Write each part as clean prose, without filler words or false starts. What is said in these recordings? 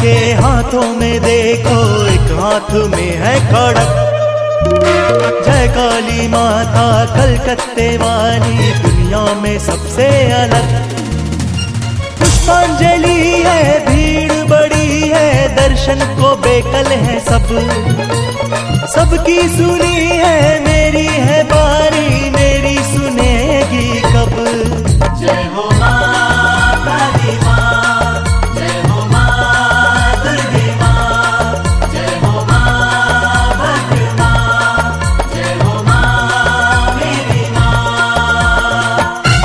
के हाथों में देखो एक हाथ में है खड़क। जय काली माता कलकत्ते वाली दुनिया में सबसे अलग। पुष्पांजलि है भीड़ बड़ी है, दर्शन को बेकल है सब। सबकी सुनी है मेरी है बारी, मेरी सुनेगी कब। जय हो मां काली मां, जय हो मां दुर्गे मां, जय हो मां भद्र मां, जय हो मां मेरी मां।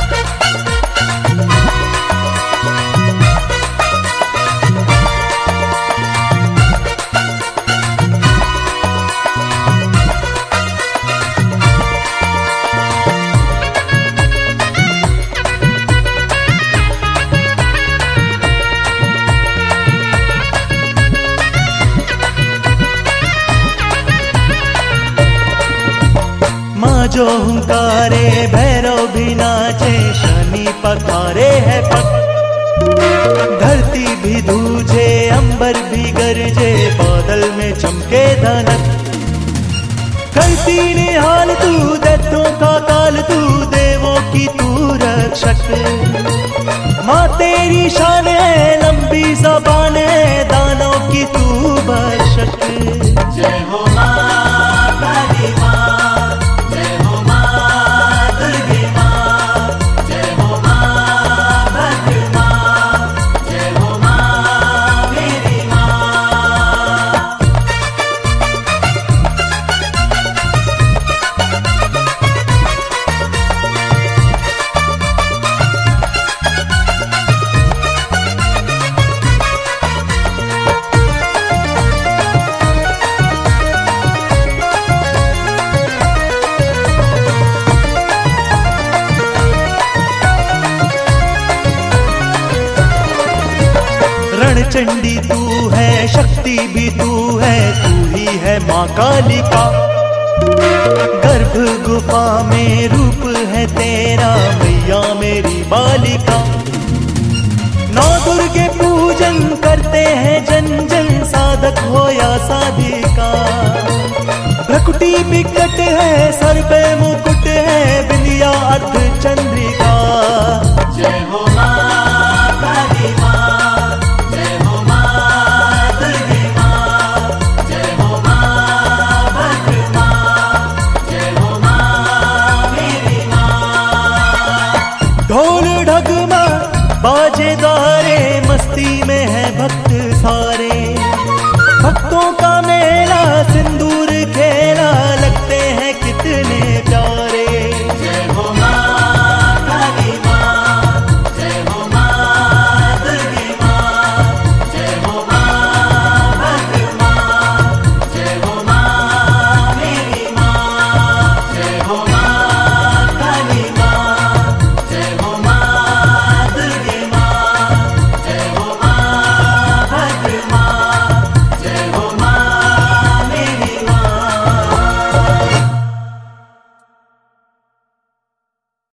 जो हुंकारे भैरव भी नाचे, शनि पखारे है पक। धरती भी धूजे अंबर भी गरजे, बादल में चमके धनक। करती निहाल तू दैत्यों का काल, तू देवों की तू रक्षक। माँ तेरी शान है लंबी ज़बान है, दानों की तू भक्षक। जय हो मां काली मां, जय हो मां दुर्गे मां, जय हो मां भद्र मां, जय हो मां मेरी मां। रणचंडी तू है, शक्ति भी तू है, तू ही है माँ कालिका। गर्भ गुफा में रूप है तेरा, मैया मेरी बालिका। नौ दुर्गे पूजन करते हैं जन जन, साधक हो या साधिका। भ्रकुटी बिकट है, सर पे मुकुट है, बिंदिया अर्ध चंद्रिका। जय हो मां काली मां, जय हो मां दुर्गे मां, जय हो मां भद्र मां, जय हो मां मेरी मां।